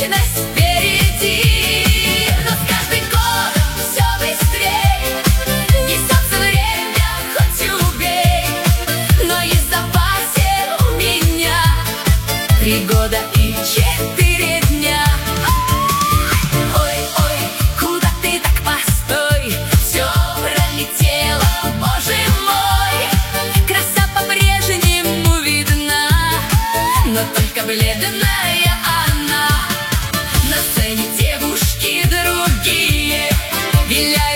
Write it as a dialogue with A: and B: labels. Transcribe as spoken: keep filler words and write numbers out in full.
A: вечность впереди. Но с каждым годом все быстрее несется время, хоть убей. Но есть в запасе у меня три года и четыре дня. Ой-ой, куда ты так, постой, все пролетело, боже мой. Краса по-прежнему видна, но только бледная она. На сцене девушки другие виляют